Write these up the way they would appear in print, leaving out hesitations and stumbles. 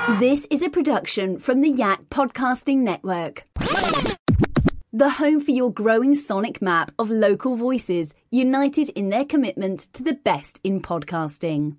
This is a production from the Yak Podcasting Network. The home for your growing sonic map of local voices, united in their commitment to the best in podcasting.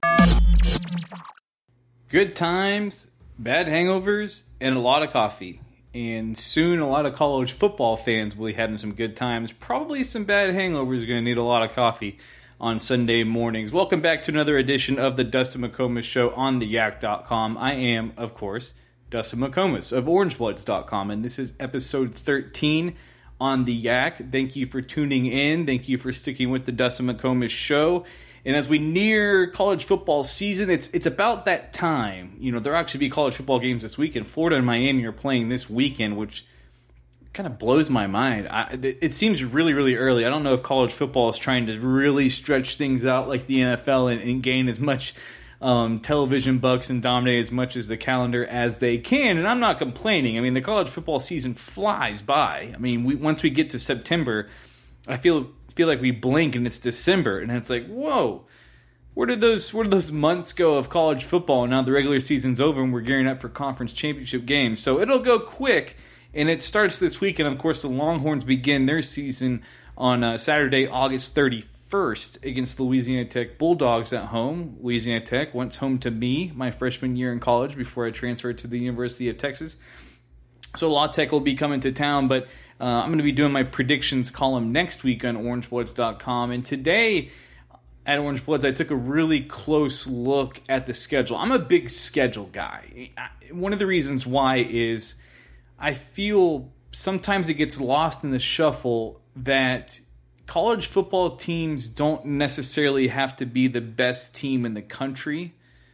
Good times, bad hangovers, and a lot of coffee. And soon a lot of college football fans will be having some good times. Probably some bad hangovers are going to need a lot of coffee on Sunday mornings. Welcome back to another edition of the Dustin McComas Show on theyak.com. I am, of course, Dustin McComas of orangebloods.com, and this is episode 13 on the Yak. Thank you for tuning in. Thank you for sticking with the Dustin McComas Show. And as we near college football season, it's about that time. You know, there'll actually be college football games this weekend. Florida and Miami are playing this weekend, which kind of blows my mind. It seems really, really early. I don't know if college football is trying to really stretch things out like the NFL and gain as much television bucks and dominate as much as the calendar as they can. And I'm not complaining. I mean, the college football season flies by. I mean, once we get to September, I feel like we blink and it's December, and it's like, whoa, where did those months go of college football? And now the regular season's over and we're gearing up for conference championship games. So it'll go quick. And it starts this weekend. Of course, the Longhorns begin their season on Saturday, August 31st against the Louisiana Tech Bulldogs at home. Louisiana Tech once home to me my freshman year in college before I transferred to the University of Texas. So La Tech will be coming to town, but I'm going to be doing my predictions column next week on orangebloods.com. And today at Orange Bloods, I took a really close look at the schedule. I'm a big schedule guy. One of the reasons why is I feel sometimes it gets lost in the shuffle that college football teams don't necessarily have to be the best team in the country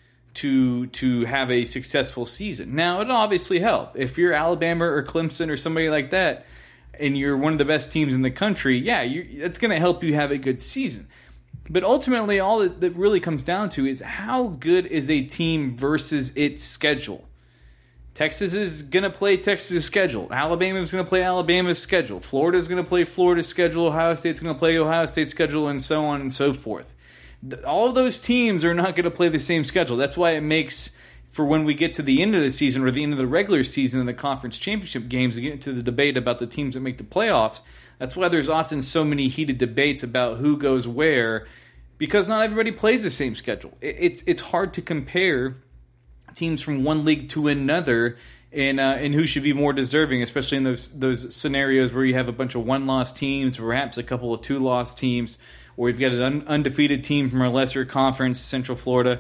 to have a successful season. Now, it'll obviously help. If you're Alabama or Clemson or somebody like that, and you're one of the best teams in the country, that's going to help you have a good season. But ultimately, all that really comes down to is how good is a team versus its schedule. Texas is going to play Texas' schedule. Alabama is going to play Alabama's schedule. Florida is going to play Florida's schedule. Ohio State's going to play Ohio State's schedule, and so on and so forth. All of those teams are not going to play the same schedule. That's why it makes, for when we get to the end of the season or the end of the regular season in the conference championship games and get into the debate about the teams that make the playoffs, that's why there's often so many heated debates about who goes where, because not everybody plays the same schedule. It's hard to compare teams from one league to another, and who should be more deserving, especially in those scenarios where you have a bunch of one-loss teams, perhaps a couple of two-loss teams, or you've got an undefeated team from a lesser conference, Central Florida,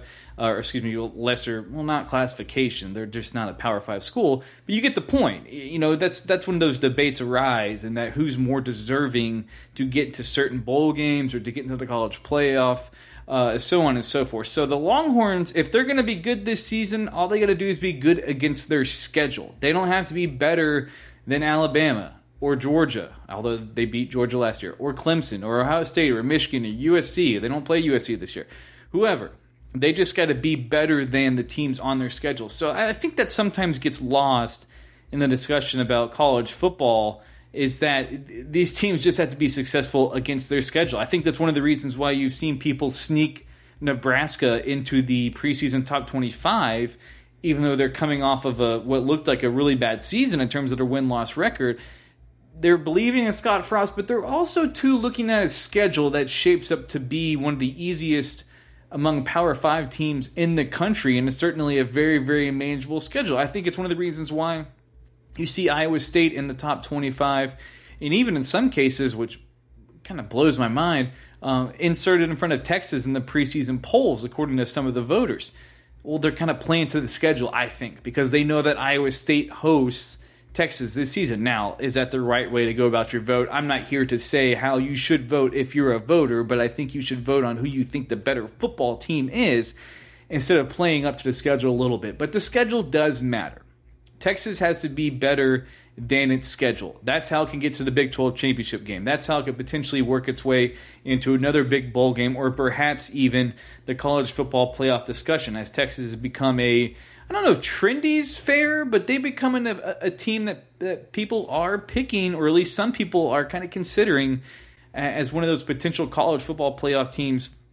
lesser, well, not classification. They're just not a Power 5 school, but you get the point. You know, that's when those debates arise, and that who's more deserving to get to certain bowl games or to get into the college playoff. So on and so forth. So the Longhorns, if they're going to be good this season, all they got to do is be good against their schedule. They don't have to be better than Alabama or Georgia, although they beat Georgia last year, or Clemson, or Ohio State, or Michigan, or USC. They don't play USC this year. Whoever. They just got to be better than the teams on their schedule. So I think that sometimes gets lost in the discussion about college football, is that these teams just have to be successful against their schedule. I think that's one of the reasons why you've seen people sneak Nebraska into the preseason top 25, even though they're coming off of what looked like a really bad season in terms of their win-loss record. They're believing in Scott Frost, but they're also, too, looking at a schedule that shapes up to be one of the easiest among Power 5 teams in the country, and it's certainly a very, very manageable schedule. I think it's one of the reasons why you see Iowa State in the top 25, and even in some cases, which kind of blows my mind, inserted in front of Texas in the preseason polls, according to some of the voters. Well, they're kind of playing to the schedule, I think, because they know that Iowa State hosts Texas this season. Now, is that the right way to go about your vote? I'm not here to say how you should vote if you're a voter, but I think you should vote on who you think the better football team is instead of playing up to the schedule a little bit. But the schedule does matter. Texas has to be better than its schedule. That's how it can get to the Big 12 championship game. That's how it could potentially work its way into another big bowl game, or perhaps even the college football playoff discussion, as Texas has become I don't know if trendy's fair, but they become a team that people are picking, or at least some people are kind of considering as one of those potential college football playoff teams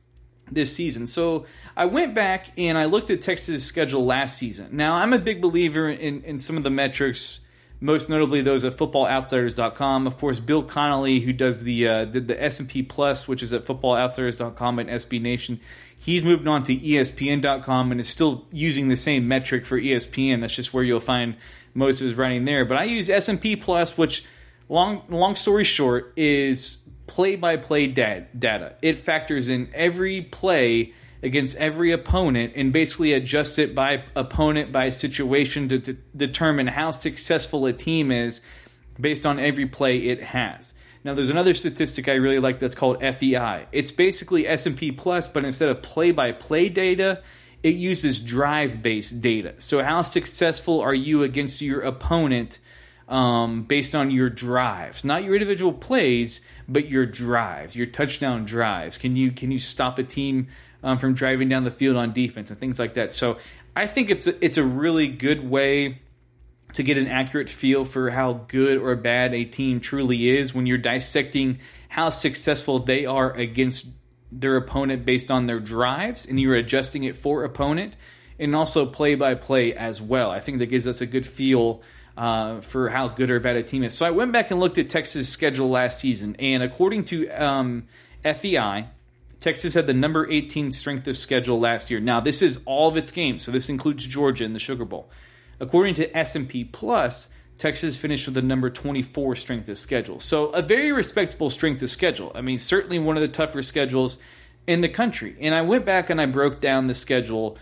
this season. So I went back and I looked at Texas' schedule last season. Now, I'm a big believer in some of the metrics, most notably those at FootballOutsiders.com. Of course, Bill Connolly, who does did the S&P Plus, which is at FootballOutsiders.com and SB Nation, he's moved on to ESPN.com and is still using the same metric for ESPN. That's just where you'll find most of his writing there. But I use S&P Plus, which, long story short, is play-by-play data. It factors in every play against every opponent and basically adjusts it by opponent, by situation to determine how successful a team is based on every play it has. Now, there's another statistic I really like that's called FEI. It's basically S&P Plus, but instead of play-by-play data, it uses drive-based data. So how successful are you against your opponent based on your drives? Not your individual plays, but your drives, your touchdown drives. Can you stop a team from driving down the field on defense and things like that? So I think it's a really good way to get an accurate feel for how good or bad a team truly is when you're dissecting how successful they are against their opponent based on their drives, and you're adjusting it for opponent, and also play-by-play as well. I think that gives us a good feel for how good or bad a team is. So I went back and looked at Texas' schedule last season, and according to FEI, Texas had the number 18 strength of schedule last year. Now, this is all of its games, so this includes Georgia in the Sugar Bowl. According to S&P Plus, Texas finished with the number 24 strength of schedule. So a very respectable strength of schedule. I mean, certainly one of the tougher schedules in the country. And I went back and I broke down the schedule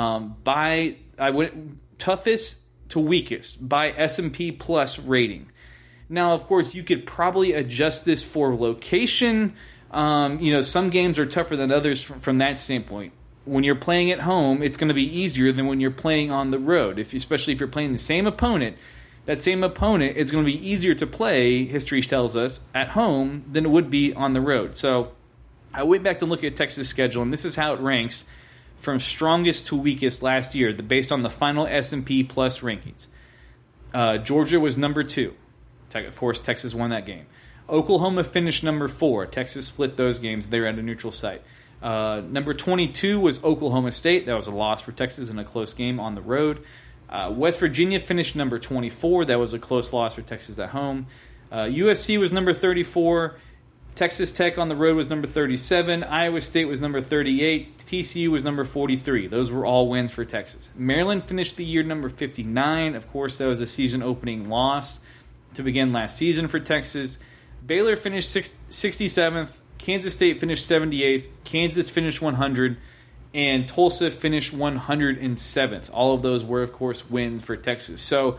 toughest to weakest by S&P Plus rating. Now, of course, you could probably adjust this for location. Some games are tougher than others from that standpoint. When you're playing at home, it's going to be easier than when you're playing on the road. Especially if you're playing the same opponent, that same opponent, it's going to be easier to play, history tells us, at home than it would be on the road. So I went back to look at Texas' schedule, and this is how it ranks from strongest to weakest last year, based on the final S&P Plus rankings. Georgia was number 2. Of course, Texas won that game. Oklahoma finished number 4. Texas split those games. They were at a neutral site. Number 22 was Oklahoma State. That was a loss for Texas in a close game on the road. West Virginia finished number 24. That was a close loss for Texas at home. USC was number 34. Texas Tech on the road was number 37. Iowa State was number 38. TCU was number 43. Those were all wins for Texas. Maryland finished the year number 59. Of course, that was a season-opening loss to begin last season for Texas. Baylor finished 67th. Kansas State finished 78th. Kansas finished 100. And Tulsa finished 107th. All of those were, of course, wins for Texas. So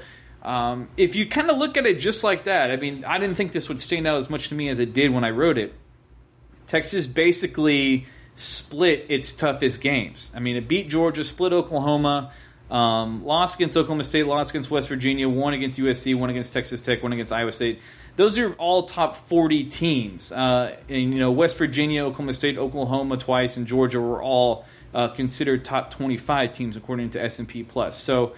if you kind of look at it just like that, I mean, I didn't think this would stand out as much to me as it did when I wrote it. Texas basically split its toughest games. I mean, it beat Georgia, split Oklahoma, lost against Oklahoma State, lost against West Virginia, won against USC, won against Texas Tech, won against Iowa State. Those are all top 40 teams. West Virginia, Oklahoma State, Oklahoma twice, and Georgia were all considered top 25 teams according to S&P Plus. So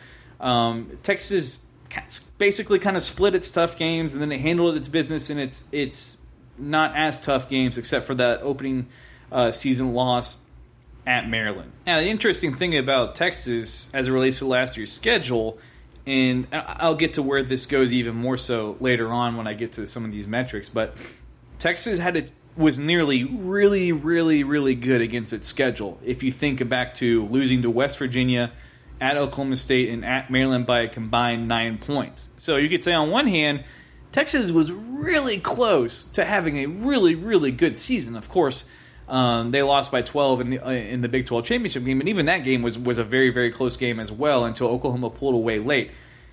Texas basically kind of split its tough games, and then it handled its business in its not as tough games, except for that opening season loss at Maryland. Now, the interesting thing about Texas as it relates to last year's schedule, and I'll get to where this goes even more so later on when I get to some of these metrics, but Texas was nearly really, really, really good against its schedule. If you think back to losing to West Virginia, at Oklahoma State, and at Maryland by a combined 9 points. So you could say on one hand, Texas was really close to having a really, really good season. Of course, they lost by 12 in the Big 12 championship game, and even that game was a very, very close game as well until Oklahoma pulled away late.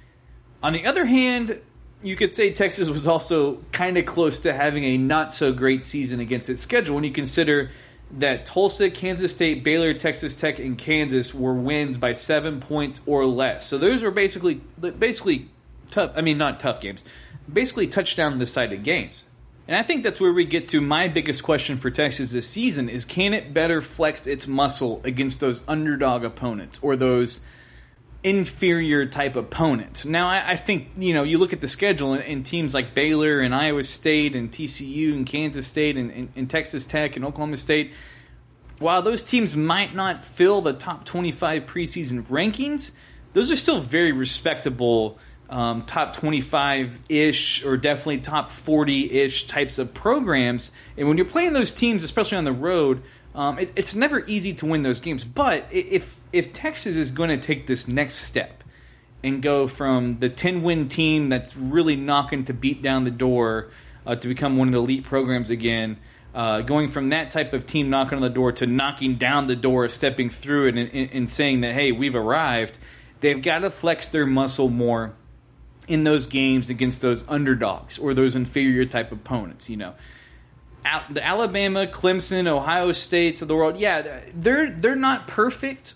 On the other hand, you could say Texas was also kind of close to having a not-so-great season against its schedule when you consider that Tulsa, Kansas State, Baylor, Texas Tech, and Kansas were wins by 7 points or less. So those were basically tough. I mean, not tough games. Basically touchdown-decided games. And I think that's where we get to my biggest question for Texas this season is, can it better flex its muscle against those underdog opponents or those inferior type opponents? Now, I think, you look at the schedule and teams like Baylor and Iowa State and TCU and Kansas State and Texas Tech and Oklahoma State, while those teams might not fill the top 25 preseason rankings, those are still very respectable top 25-ish or definitely top 40-ish types of programs. And when you're playing those teams, especially on the road, it's never easy to win those games. But if Texas is going to take this next step and go from the 10-win team that's really knocking to beat down the door to become one of the elite programs again, going from that type of team knocking on the door to knocking down the door, stepping through it and saying that, hey, we've arrived, they've got to flex their muscle more in those games against those underdogs or those inferior type opponents. You know, the Alabama, Clemson, Ohio States of the world, yeah, they're not perfect.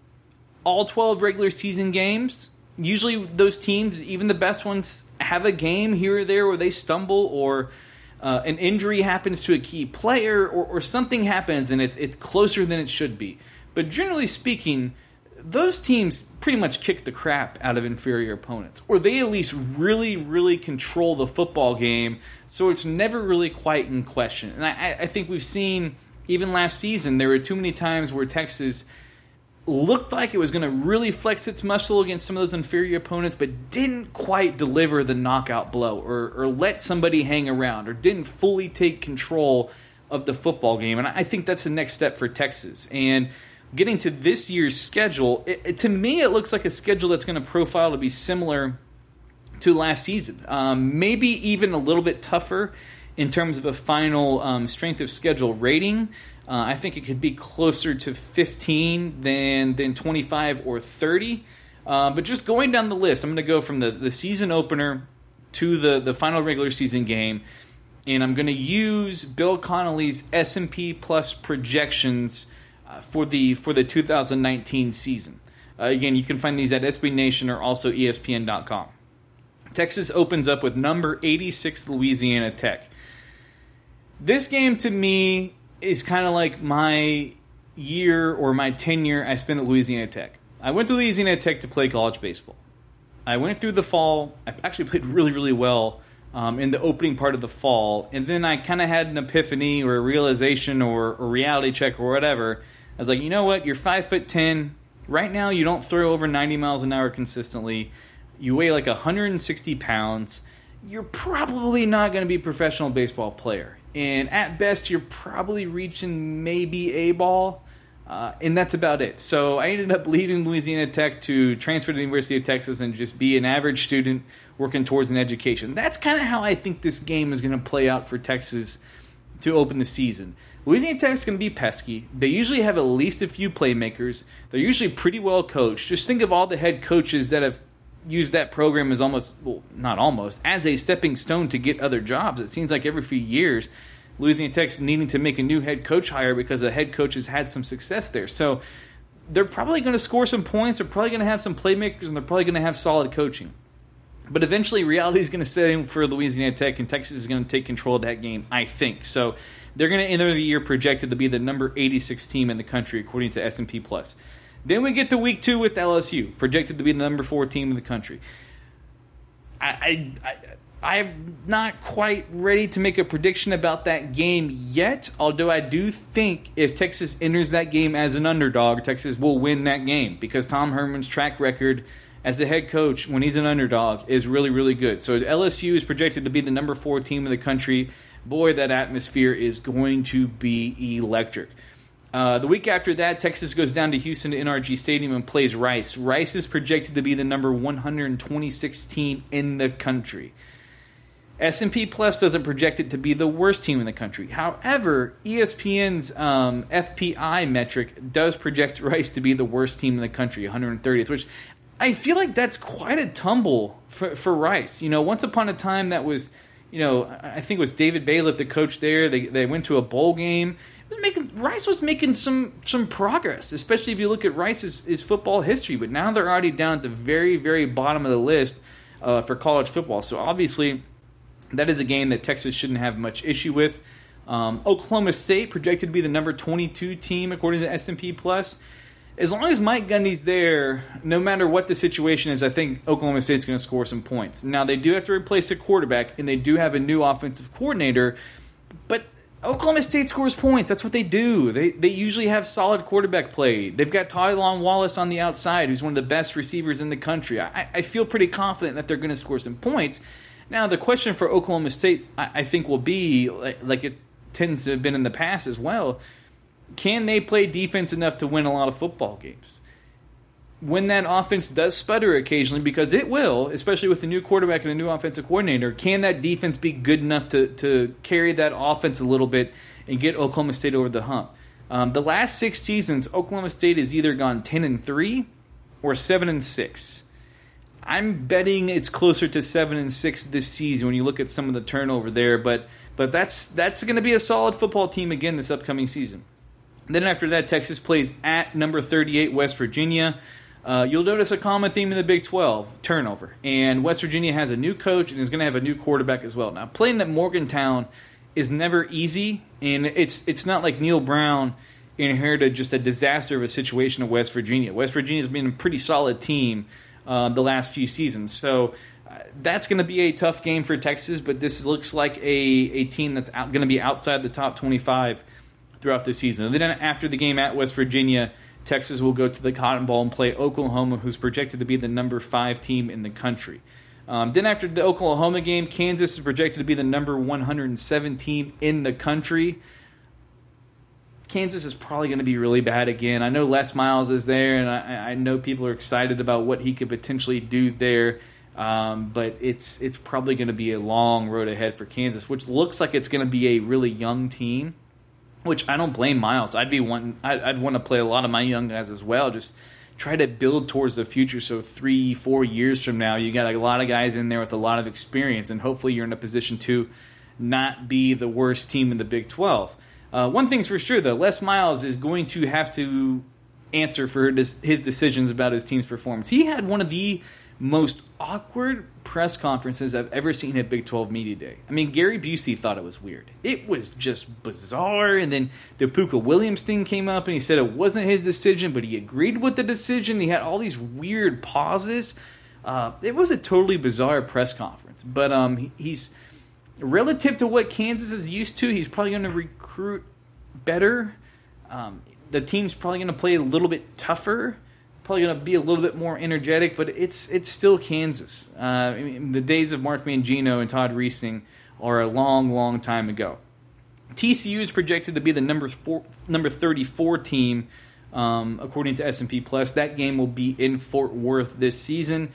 All 12 regular season games, usually those teams, even the best ones, have a game here or there where they stumble or an injury happens to a key player or something happens and it's closer than it should be. But generally speaking, those teams pretty much kick the crap out of inferior opponents. Or they at least really, really control the football game, so it's never really quite in question. And I think we've seen, even last season, there were too many times where Texas looked like it was going to really flex its muscle against some of those inferior opponents, but didn't quite deliver the knockout blow or let somebody hang around or didn't fully take control of the football game. And I think that's the next step for Texas. And getting to this year's schedule, to me it looks like a schedule that's going to profile to be similar to last season. Maybe even a little bit tougher in terms of a final strength of schedule rating. I think it could be closer to 15 than 25 or 30. But just going down the list, I'm going to go from the season opener to the final regular season game, and I'm going to use Bill Connolly's S&P Plus projections for the 2019 season. Again, you can find these at SB Nation or also ESPN.com. Texas opens up with number 86 Louisiana Tech. This game to me is kind of like my year or my tenure I spent at Louisiana Tech. I went to Louisiana Tech to play college baseball. I went through the fall. I actually played really, really well in the opening part of the fall. And then I kind of had an epiphany or a realization or a reality check or whatever. I was like, you know what? You're 5'10". Right now, you don't throw over 90 miles an hour consistently. You weigh like 160 pounds. You're probably not going to be a professional baseball player. And at best, you're probably reaching maybe A-ball. And that's about it. So I ended up leaving Louisiana Tech to transfer to the University of Texas and just be an average student working towards an education. That's kind of how I think this game is going to play out for Texas to open the season. Louisiana Tech is going to be pesky. They usually have at least a few playmakers. They're usually pretty well coached. Just think of all the head coaches that have used that program as as a stepping stone to get other jobs. It seems like every few years, Louisiana Tech's needing to make a new head coach hire because a head coach has had some success there. So they're probably going to score some points. They're probably going to have some playmakers, and they're probably going to have solid coaching. But eventually, reality is going to set in for Louisiana Tech, and Texas is going to take control of that game, I think. So they're going to enter the year projected to be the number 86 team in the country, according to S&P+. Then we get to week 2 with LSU, projected to be the number 4 team in the country. I'm not quite ready to make a prediction about that game yet, although I do think if Texas enters that game as an underdog, Texas will win that game because Tom Herman's track record as the head coach when he's an underdog is really, really good. So LSU is projected to be the number 4 team in the country. Boy, that atmosphere is going to be electric. The week after that, Texas goes down to Houston to NRG Stadium and plays Rice. Rice is projected to be the number 126 team in the country. S&P Plus doesn't project it to be the worst team in the country. However, ESPN's FPI metric does project Rice to be the worst team in the country, 130th, which I feel like that's quite a tumble for Rice. You know, once upon a time that was, I think it was David Bailiff, the coach there. They went to a bowl game. Rice was making some progress, especially if you look at Rice's football history. But now they're already down at the very, very bottom of the list for college football. So obviously, that is a game that Texas shouldn't have much issue with. Oklahoma State projected to be the number 22 team according to S&P Plus. As long as Mike Gundy's there, no matter what the situation is, I think Oklahoma State's going to score some points. Now, they do have to replace a quarterback, and they do have a new offensive coordinator, but Oklahoma State scores points. That's what they do. They usually have solid quarterback play. They've got Ty Long Wallace on the outside, who's one of the best receivers in the country. I feel pretty confident that they're going to score some points. Now, the question for Oklahoma State, I think, will be, like it tends to have been in the past as well, can they play defense enough to win a lot of football games? When that offense does sputter occasionally, because it will, especially with a new quarterback and a new offensive coordinator, can that defense be good enough to carry that offense a little bit and get Oklahoma State over the hump? The last 6 seasons, Oklahoma State has either gone 10-3 or 7-6. I'm betting it's closer to 7-6 this season when you look at some of the turnover there, but that's going to be a solid football team again this upcoming season. Then after that, Texas plays at number 38 West Virginia. You'll notice a common theme in the Big 12, turnover. And West Virginia has a new coach and is going to have a new quarterback as well. Now, playing at Morgantown is never easy, and it's not like Neil Brown inherited just a disaster of a situation at West Virginia. West Virginia's been a pretty solid team the last few seasons. So that's going to be a tough game for Texas, but this looks like a team that's going to be outside the top 25 throughout the season. And then after the game at West Virginia, Texas will go to the Cotton Bowl and play Oklahoma, who's projected to be the number 5 team in the country. Then after the Oklahoma game, Kansas is projected to be the number 107 team in the country. Kansas is probably going to be really bad again. I know Les Miles is there, and I know people are excited about what he could potentially do there. But it's probably going to be a long road ahead for Kansas, which looks like it's going to be a really young team. Which I don't blame Miles. I'd want to play a lot of my young guys as well. Just try to build towards the future. So 3-4 years from now, you got a lot of guys in there with a lot of experience, and hopefully you're in a position to not be the worst team in the Big 12. One thing's for sure, though, Les Miles is going to have to answer for his decisions about his team's performance. He had one of the most awkward press conferences I've ever seen at Big 12 Media Day. I mean, Gary Busey thought it was weird. It was just bizarre, and then the Pooka Williams thing came up, and he said it wasn't his decision, but he agreed with the decision. He had all these weird pauses. It was a totally bizarre press conference, but he's, relative to what Kansas is used to, he's probably going to recruit better. The team's probably going to play a little bit tougher. Probably going to be a little bit more energetic, but it's still Kansas. The days of Mark Mangino and Todd Reesing are a long, long time ago. TCU is projected to be the number 34 team, according to S&P Plus. That game will be in Fort Worth this season.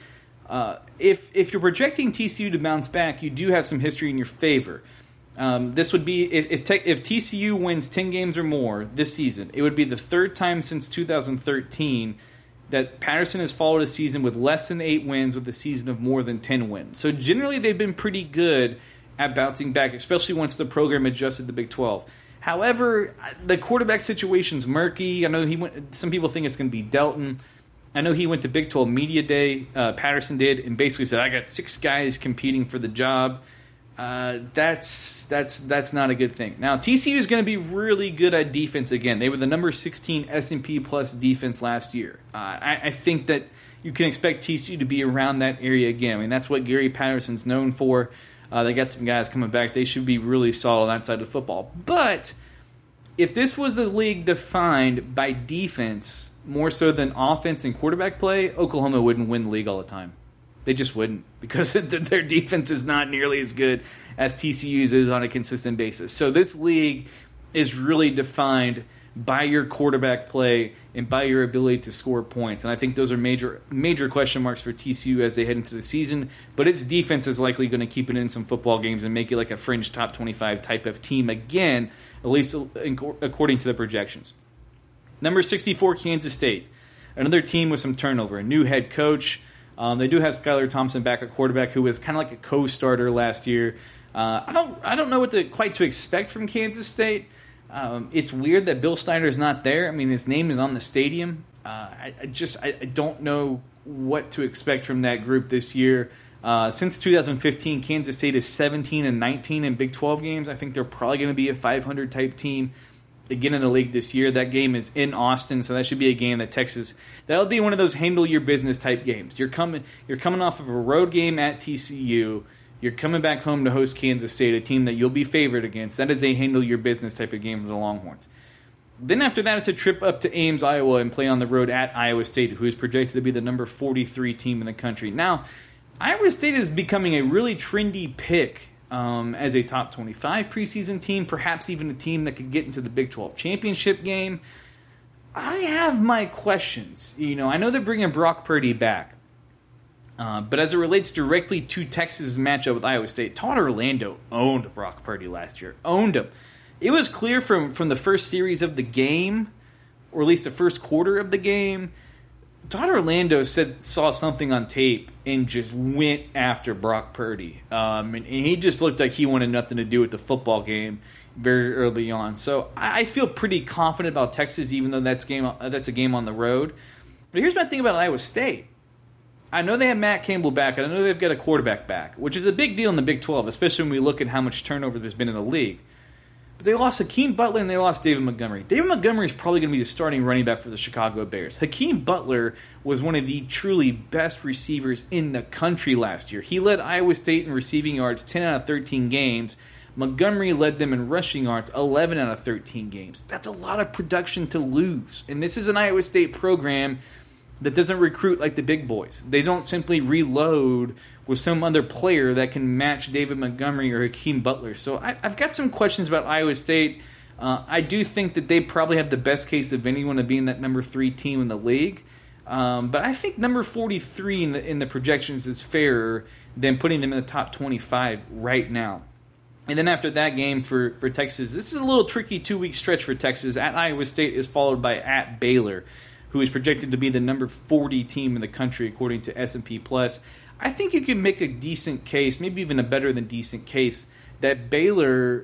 If you're projecting TCU to bounce back, you do have some history in your favor. This would be if TCU wins 10 games or more this season. It would be the 3rd time since 2013 that Patterson has followed a season with less than 8 wins with a season of more than 10 wins. So generally they've been pretty good at bouncing back, especially once the program adjusted to Big 12. However, the quarterback situation's murky. I know some people think it's going to be Delton. I know he went to Big 12 Media Day, Patterson did, and basically said, I got 6 guys competing for the job. That's not a good thing. Now, TCU is going to be really good at defense again. They were the number 16 S&P Plus defense last year. I think that you can expect TCU to be around that area again. I mean, that's what Gary Patterson's known for. They got some guys coming back. They should be really solid outside of football. But if this was a league defined by defense more so than offense and quarterback play, Oklahoma wouldn't win the league all the time. They just wouldn't, because their defense is not nearly as good as TCU's is on a consistent basis. So this league is really defined by your quarterback play and by your ability to score points. And I think those are major question marks for TCU as they head into the season. But its defense is likely going to keep it in some football games and make it like a fringe top 25 type of team again, at least according to the projections. Number 64, Kansas State. Another team with some turnover. A new head coach. They do have Skylar Thompson back at quarterback, who was kind of like a co-starter last year. I don't know what to expect from Kansas State. It's weird that Bill Snyder's not there. I mean, his name is on the stadium. I don't know what to expect from that group this year. Since 2015, Kansas State is 17-19 in Big 12 games. I think they're probably going to be a 500 type team again in the league this year. That game is in Austin, so that should be a game that Texas. That'll be one of those handle your business type games. You're coming off of a road game at TCU. You're coming back home to host Kansas State, a team that you'll be favored against. That is a handle-your-business type of game for the Longhorns. Then after that, it's a trip up to Ames, Iowa, and play on the road at Iowa State, who is projected to be the number 43 team in the country. Now, Iowa State is becoming a really trendy pick as a top 25 preseason team, perhaps even a team that could get into the Big 12 championship game. I have my questions. I know they're bringing Brock Purdy back. But as it relates directly to Texas' matchup with Iowa State, Todd Orlando owned Brock Purdy last year. Owned him. It was clear from the first series of the game, or at least the first quarter of the game, Todd Orlando saw something on tape and just went after Brock Purdy. And he just looked like he wanted nothing to do with the football game very early on. So I feel pretty confident about Texas, even though that's a game on the road. But here's my thing about Iowa State. I know they have Matt Campbell back, and I know they've got a quarterback back, which is a big deal in the Big 12, especially when we look at how much turnover there's been in the league. But they lost Hakeem Butler and they lost David Montgomery. David Montgomery is probably going to be the starting running back for the Chicago Bears. Hakeem Butler was one of the truly best receivers in the country last year. He led Iowa State in receiving yards 10 out of 13 games. Montgomery led them in rushing yards 11 out of 13 games. That's a lot of production to lose. And this is an Iowa State program that doesn't recruit like the big boys. They don't simply reload with some other player that can match David Montgomery or Hakeem Butler. So I've got some questions about Iowa State. I do think that they probably have the best case of anyone of being that number 3 team in the league. But I think number 43 in the projections is fairer than putting them in the top 25 right now. And then after that game for Texas, this is a little tricky 2-week stretch for Texas. At Iowa State is followed by at Baylor, who is projected to be the number 40 team in the country according to S&P Plus. I think you can make a decent case, maybe even a better than decent case, that Baylor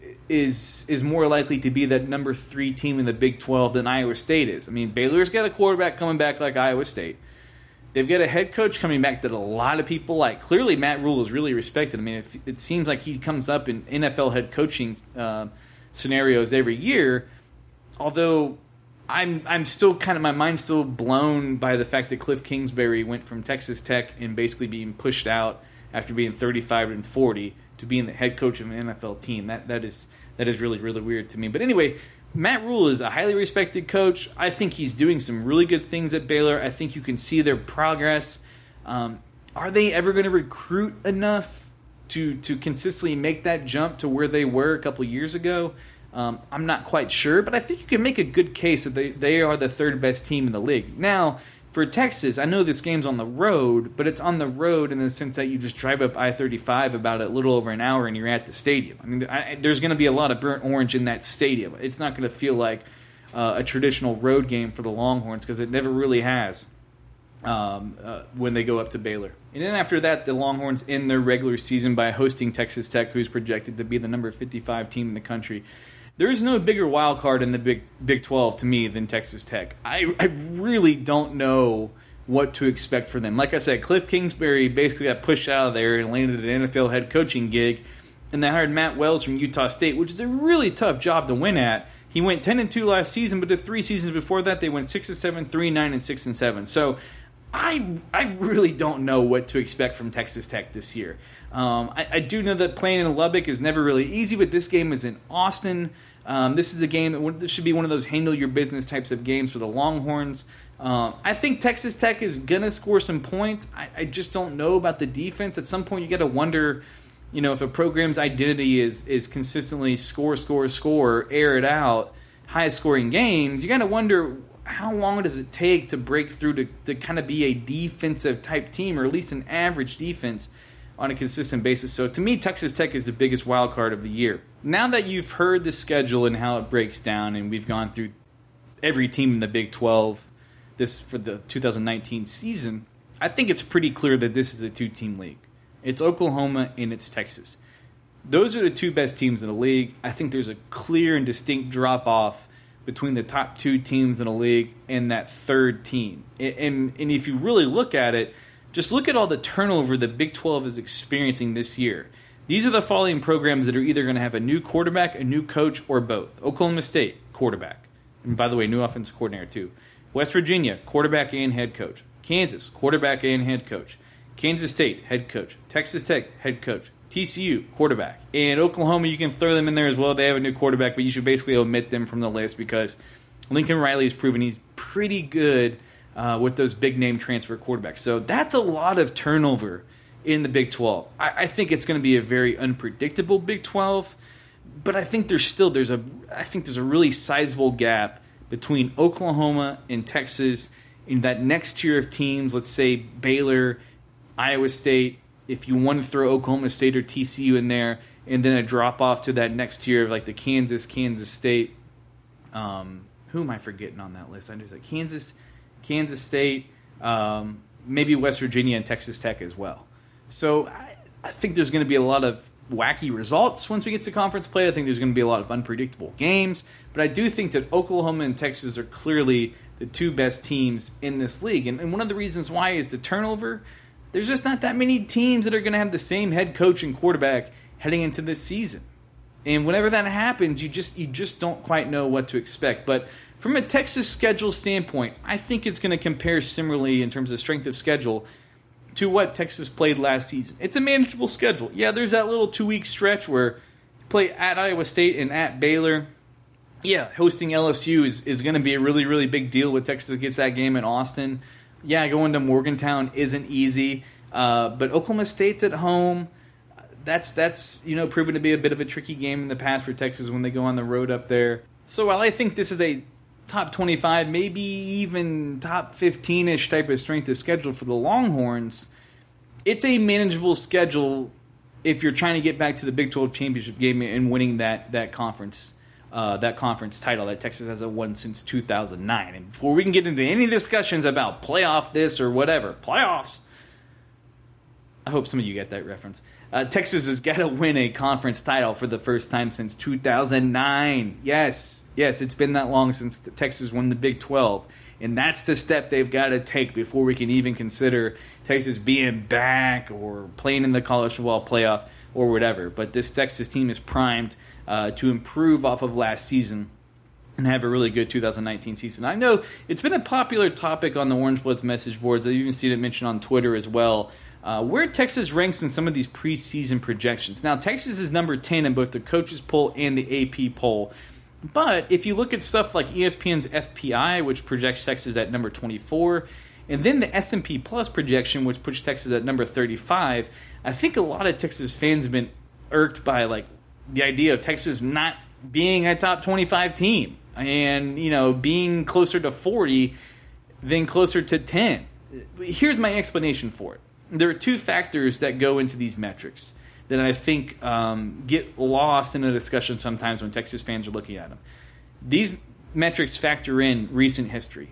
is more likely to be that number 3 team in the Big 12 than Iowa State is. I mean, Baylor's got a quarterback coming back like Iowa State. They've got a head coach coming back that a lot of people like. Clearly, Matt Rule is really respected. I mean, it seems like he comes up in NFL head coaching scenarios every year, although I'm still my mind's still blown by the fact that Cliff Kingsbury went from Texas Tech and basically being pushed out after being 35-40 to being the head coach of an NFL team. That is really, really weird to me. But anyway, Matt Rule is a highly respected coach. I think he's doing some really good things at Baylor. I think you can see their progress. Are they ever going to recruit enough to consistently make that jump to where they were a couple years ago? I'm not quite sure, but I think you can make a good case that they are the 3rd best team in the league. Now, for Texas, I know this game's on the road, but it's on the road in the sense that you just drive up I-35 about a little over an hour and you're at the stadium. I mean, there's going to be a lot of burnt orange in that stadium. It's not going to feel like a traditional road game for the Longhorns because it never really has when they go up to Baylor. And then after that, the Longhorns end their regular season by hosting Texas Tech, who's projected to be the number 55 team in the country. There is no bigger wild card in the Big 12 to me than Texas Tech. I really don't know what to expect for them. Like I said, Cliff Kingsbury basically got pushed out of there and landed an NFL head coaching gig, and they hired Matt Wells from Utah State, which is a really tough job to win at. He went 10-2 last season, but the 3 seasons before that, they went 6-7, 3-9, and 6-7. So I really don't know what to expect from Texas Tech this year. I do know that playing in Lubbock is never really easy, but this game is in Austin. This is a game that should be one of those handle-your-business types of games for the Longhorns. I think Texas Tech is going to score some points. I just don't know about the defense. At some point, you got to wonder, if a program's identity is consistently score, air it out, high-scoring games, you got to wonder how long does it take to break through to kind of be a defensive-type team, or at least an average defense on a consistent basis. So to me, Texas Tech is the biggest wild card of the year. Now that you've heard the schedule and how it breaks down, and we've gone through every team in the Big 12 for the 2019 season, I think it's pretty clear that this is a 2-team league. It's Oklahoma and it's Texas. Those are the 2 best teams in the league. I think there's a clear and distinct drop-off between the top 2 teams in the league and that 3rd team. And if you really look at it, just look at all the turnover the Big 12 is experiencing this year. These are the following programs that are either going to have a new quarterback, a new coach, or both. Oklahoma State, quarterback. And by the way, new offensive coordinator too. West Virginia, quarterback and head coach. Kansas, quarterback and head coach. Kansas State, head coach. Texas Tech, head coach. TCU, quarterback. And Oklahoma, you can throw them in there as well. They have a new quarterback, but you should basically omit them from the list because Lincoln Riley has proven he's pretty good with those big-name transfer quarterbacks. So that's a lot of turnover in the Big 12. I think it's going to be a very unpredictable Big 12, but I think there's a really sizable gap between Oklahoma and Texas in that next tier of teams. Let's say Baylor, Iowa State. If you want to throw Oklahoma State or TCU in there, and then a drop off to that next tier of like the Kansas State. Who am I forgetting on that list? I just like Kansas State, maybe West Virginia and Texas Tech as well. So I think there's going to be a lot of wacky results once we get to conference play. I think there's going to be a lot of unpredictable games. But I do think that Oklahoma and Texas are clearly the two best teams in this league. And one of the reasons why is the turnover. There's just not that many teams that are going to have the same head coach and quarterback heading into this season. And whenever that happens, you just don't quite know what to expect. But from a Texas schedule standpoint, I think it's going to compare similarly in terms of strength of schedule to what Texas played last season. It's a manageable schedule. Yeah, there's that little 2-week stretch where you play at Iowa State and at Baylor. Yeah, hosting LSU is going to be a really, really big deal when Texas gets that game in Austin. Yeah, going to Morgantown isn't easy. But Oklahoma State's at home. That's proven to be a bit of a tricky game in the past for Texas when they go on the road up there. So while I think this is a top 25, maybe even top 15-ish type of strength of schedule for the Longhorns, it's a manageable schedule if you're trying to get back to the Big 12 championship game and winning that conference title that Texas hasn't won since 2009. And before we can get into any discussions about playoff this or whatever, playoffs, I hope some of you get that reference. Texas has got to win a conference title for the first time since 2009. Yes, it's been that long since Texas won the Big 12. And that's the step they've got to take before we can even consider Texas being back or playing in the college football playoff or whatever. But this Texas team is primed to improve off of last season and have a really good 2019 season. I know it's been a popular topic on the Orange Bloods message boards. I've even seen it mentioned on Twitter as well. Where Texas ranks in some of these preseason projections. Now, Texas is number 10 in both the coaches poll and the AP poll. But if you look at stuff like ESPN's FPI, which projects Texas at number 24, and then the S&P Plus projection, which puts Texas at number 35, I think a lot of Texas fans have been irked by the idea of Texas not being a top 25 team and being closer to 40 than closer to 10. Here's my explanation for it. There are two factors that go into these metrics that I think get lost in the discussion sometimes when Texas fans are looking at them. These metrics factor in recent history.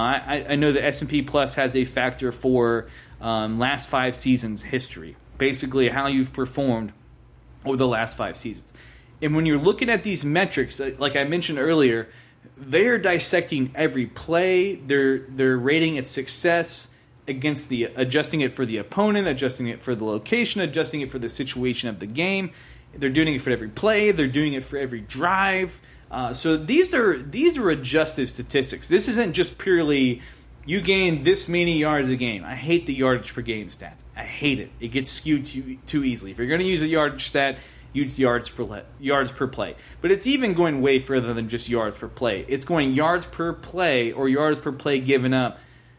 I know that S&P Plus has a factor for last 5 seasons history, basically how you've performed over the last 5 seasons. And when you're looking at these metrics, like I mentioned earlier, they are dissecting every play. They're rating its success against adjusting it for the opponent, adjusting it for the location, adjusting it for the situation of the game. They're doing it for every play. They're doing it for every drive. So these are adjusted statistics. This isn't just purely you gain this many yards a game. I hate the yardage per game stats. I hate it. It gets skewed too easily. If you're going to use a yardage stat, use yards per play. But it's even going way further than just yards per play. It's going yards per play or yards per play given up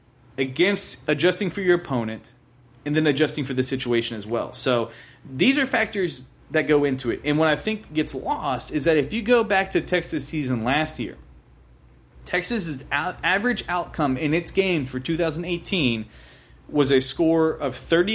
against adjusting for your opponent and then adjusting for the situation as well. So these are factors that go into it. And what I think gets lost is that if you go back to Texas season last year, Texas's average outcome in its game for 2018 was a score of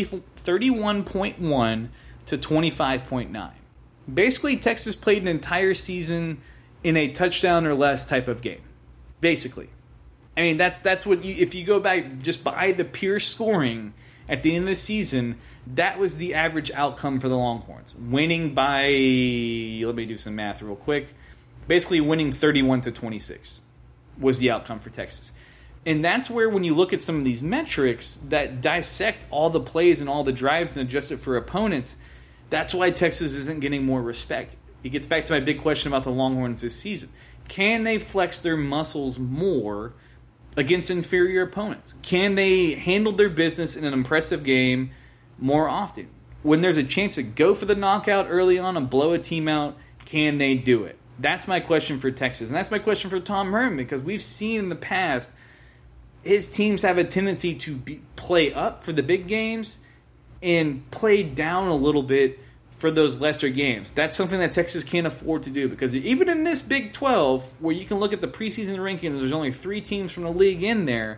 31.1 to 25.9. Basically, Texas played an entire season in a touchdown or less type of game. Basically. I mean, that's what if you go back just by the pure scoring at the end of the season, that was the average outcome for the Longhorns. Winning by, let me do some math real quick, basically winning 31 to 26 was the outcome for Texas. And that's where when you look at some of these metrics that dissect all the plays and all the drives and adjust it for opponents, that's why Texas isn't getting more respect. It gets back to my big question about the Longhorns this season. Can they flex their muscles more against inferior opponents? Can they handle their business in an impressive game more often. When there's a chance to go for the knockout early on and blow a team out, can they do it? That's my question for Texas. And that's my question for Tom Herman, because we've seen in the past his teams have a tendency to play up for the big games and play down a little bit for those lesser games. That's something that Texas can't afford to do, because even in this Big 12, where you can look at the preseason rankings, there's only 3 teams from the league in there.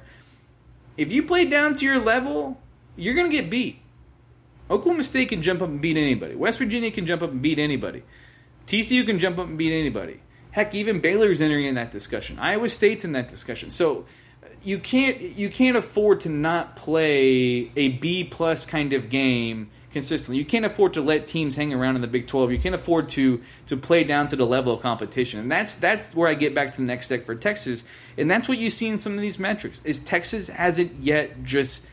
If you play down to your level, you're going to get beat. Oklahoma State can jump up and beat anybody. West Virginia can jump up and beat anybody. TCU can jump up and beat anybody. Heck, even Baylor's entering in that discussion. Iowa State's in that discussion. So you can't afford to not play a B-plus kind of game consistently. You can't afford to let teams hang around in the Big 12. You can't afford to play down to the level of competition. And that's where I get back to the next step for Texas. And that's what you see in some of these metrics, is Texas hasn't yet just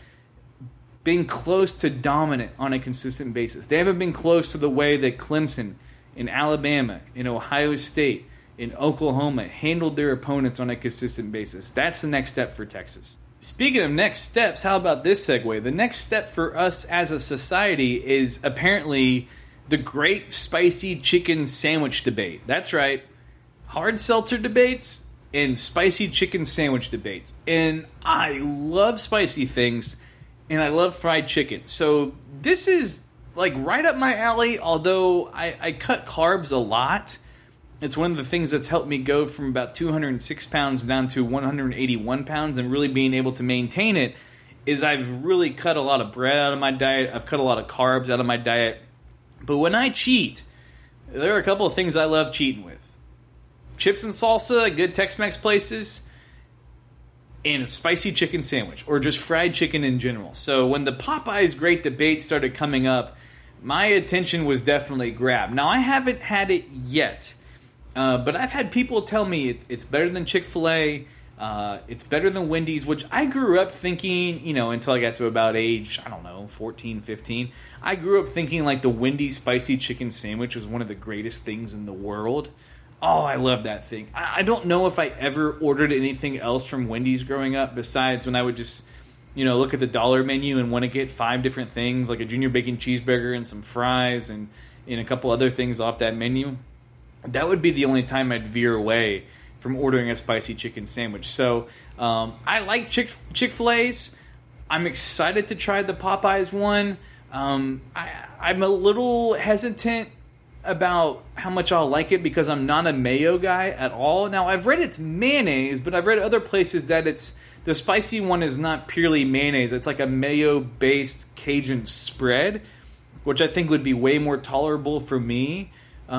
been close to dominant on a consistent basis. They haven't been close to the way that Clemson, in Alabama, in Ohio State, in Oklahoma handled their opponents on a consistent basis. That's the next step for Texas. Speaking of next steps, how about this segue? The next step for us as a society is apparently the great spicy chicken sandwich debate. That's right. Hard seltzer debates and spicy chicken sandwich debates. And I love spicy things, and I love fried chicken. So this is like right up my alley, although I cut carbs a lot. It's one of the things that's helped me go from about 206 pounds down to 181 pounds, and really being able to maintain it is I've really cut a lot of bread out of my diet. I've cut a lot of carbs out of my diet. But when I cheat, there are a couple of things I love cheating with. Chips and salsa at good Tex-Mex places, and a spicy chicken sandwich, or just fried chicken in general. So when the Popeyes great debate started coming up, my attention was definitely grabbed. Now, I haven't had it yet. But I've had people tell me it's better than Chick-fil-A, it's better than Wendy's, which I grew up thinking, until I got to about age, 14, 15. I grew up thinking like the Wendy's spicy chicken sandwich was one of the greatest things in the world. Oh, I love that thing. I don't know if I ever ordered anything else from Wendy's growing up besides when I would just, look at the dollar menu and want to get 5 different things, like a junior bacon cheeseburger and some fries and a couple other things off that menu. That would be the only time I'd veer away from ordering a spicy chicken sandwich. So I like Chick-fil-A's. I'm excited to try the Popeyes one. I'm a little hesitant about how much I'll like it because I'm not a mayo guy at all. Now, I've read it's mayonnaise, but I've read other places that the spicy one is not purely mayonnaise. It's like a mayo-based Cajun spread, which I think would be way more tolerable for me.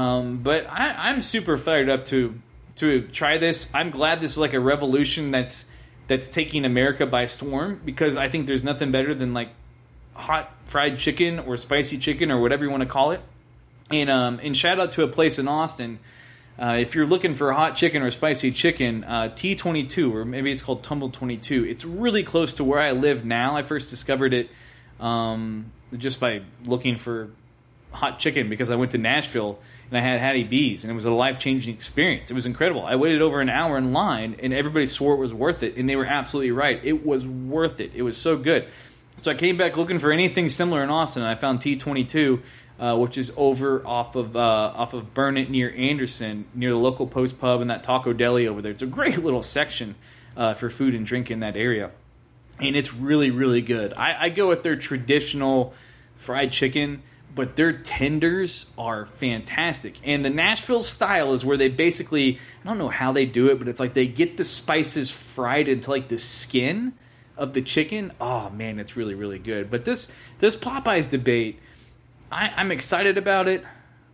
But I'm super fired up to try this. I'm glad this is like a revolution that's taking America by storm, because I think there's nothing better than like hot fried chicken or spicy chicken or whatever you want to call it. And shout out to a place in Austin. If you're looking for hot chicken or spicy chicken, T22, or maybe it's called Tumble 22. It's really close to where I live now. I first discovered it just by looking for hot chicken because I went to Nashville and I had Hattie B's, and it was a life-changing experience. It was incredible. I waited over an hour in line, and everybody swore it was worth it, and they were absolutely right. It was worth it. It was so good. So I came back looking for anything similar in Austin, and I found T22, which is over off of Burnett near Anderson, near the local Post Pub and that Taco Deli over there. It's a great little section for food and drink in that area, and it's really, really good. I go with their traditional fried chicken, but their tenders are fantastic. And the Nashville style is where they basically, I don't know how they do it, but it's like they get the spices fried into like the skin of the chicken. Oh man, it's really, really good. But this Popeyes debate, I'm excited about it.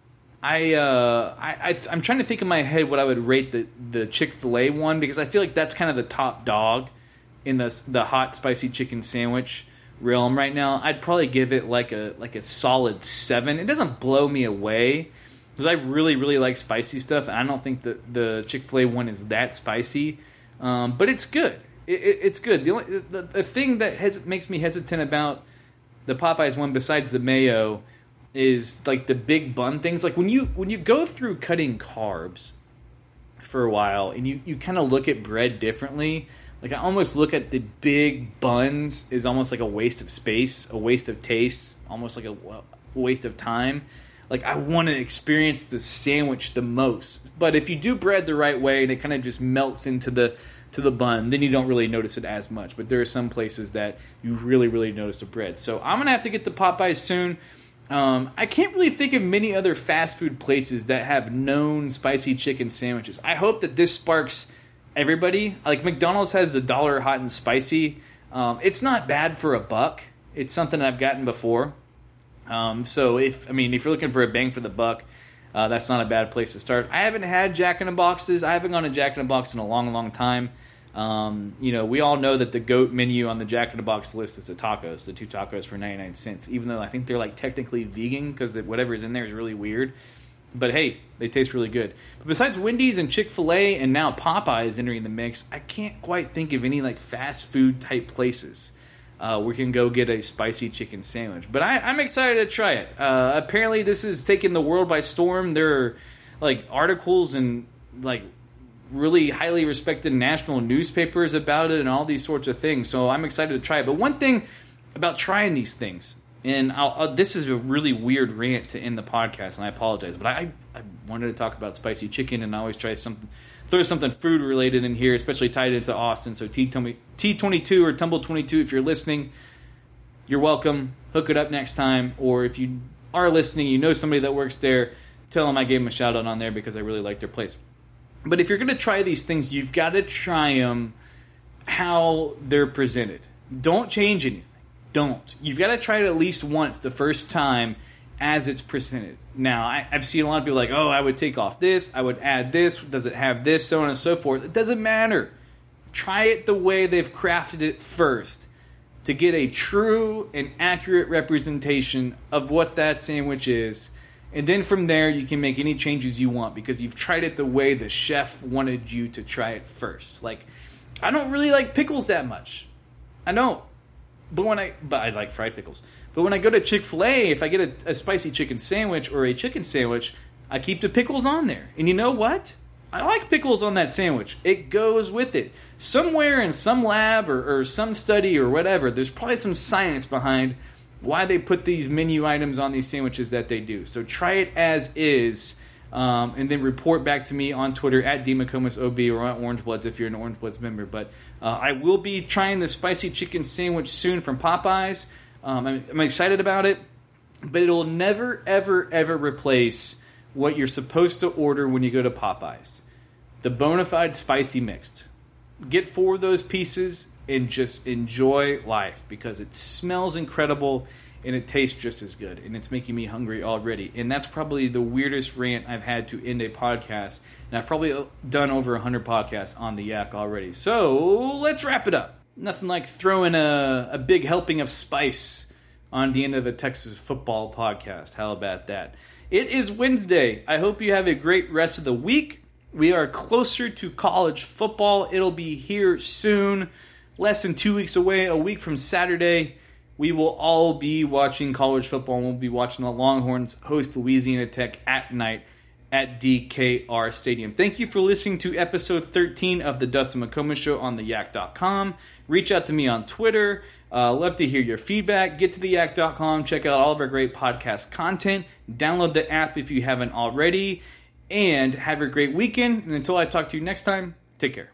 I'm trying to think in my head what I would rate the Chick-fil-A one, because I feel like that's kind of the top dog in the hot spicy chicken sandwich realm right now. I'd probably give it like a solid 7. It doesn't blow me away because I really, really like spicy stuff, and I don't think that the Chick-fil-A one is that spicy, but it's good. It's good. The thing that makes me hesitant about the Popeyes one, besides the mayo, is like the big bun things. Like when you go through cutting carbs for a while and you kind of look at bread differently, Like, I almost look at the big buns as almost like a waste of space, a waste of taste, almost like a waste of time. Like, I want to experience the sandwich the most. But if you do bread the right way and it kind of just melts into the bun, then you don't really notice it as much. But there are some places that you really, really notice the bread. So I'm going to have to get the Popeyes soon. I can't really think of many other fast food places that have known spicy chicken sandwiches. I hope that this sparks everybody. Like, McDonald's has the $1 hot and spicy. It's not bad for $1. It's something I've gotten before. So if you're looking for a bang for the buck, that's not a bad place to start. I haven't had Jack in the Boxes. I haven't gone to Jack in the Box in a long, long time. We all know that the GOAT menu on the Jack in the Box list is the tacos, the 2 tacos for 99 cents, even though I think they're like technically vegan because whatever's in there is really weird. But hey, they taste really good. But besides Wendy's and Chick-fil-A and now Popeyes entering the mix, I can't quite think of any like fast food type places we can go get a spicy chicken sandwich. But I'm excited to try it. Apparently this is taking the world by storm. There are like articles and like really highly respected national newspapers about it and all these sorts of things. So I'm excited to try it. But one thing about trying these things, and this is a really weird rant to end the podcast, and I apologize, but I wanted to talk about spicy chicken, and I always try throw something food related in here, especially tied into Austin. So T22 or Tumble 22, if you're listening, you're welcome. Hook it up next time. Or if you are listening, you know somebody that works there, tell them I gave them a shout out on there because I really like their place. But if you're going to try these things, you've got to try them how they're presented. Don't change anything. Don't. You've got to try it at least once the first time as it's presented. Now, I've seen a lot of people like, oh, I would take off this, I would add this, does it have this, so on and so forth. It doesn't matter. Try it the way they've crafted it first to get a true and accurate representation of what that sandwich is. And then from there, you can make any changes you want because you've tried it the way the chef wanted you to try it first. Like, I don't really like pickles that much. I don't. But I like fried pickles. But when I go to Chick-fil-A, if I get a spicy chicken sandwich or a chicken sandwich, I keep the pickles on there. And you know what? I like pickles on that sandwich. It goes with it. Somewhere in some lab or some study or whatever, there's probably some science behind why they put these menu items on these sandwiches that they do. So try it as is, and then report back to me on Twitter at DMcComasOB or on Orange Bloods if you're an Orange Bloods member. But I will be trying the spicy chicken sandwich soon from Popeyes. I'm excited about it, but it will never, ever, ever replace what you're supposed to order when you go to Popeyes. The Bonafide Spicy Mixed. Get 4 of those pieces and just enjoy life because it smells incredible and it tastes just as good. And it's making me hungry already. And that's probably the weirdest rant I've had to end a podcast. And I've probably done over 100 podcasts on the Yak already. So let's wrap it up. Nothing like throwing a big helping of spice on the end of a Texas football podcast. How about that? It is Wednesday. I hope you have a great rest of the week. We are closer to college football. It'll be here soon. Less than 2 weeks away, a week from Saturday. We will all be watching college football, and we'll be watching the Longhorns host Louisiana Tech at night at DKR Stadium. Thank you for listening to episode 13 of the Dustin McComas Show on theyak.com. Reach out to me on Twitter. Love to hear your feedback. Get to theyak.com. Check out all of our great podcast content. Download the app if you haven't already. And have a great weekend. And until I talk to you next time, take care.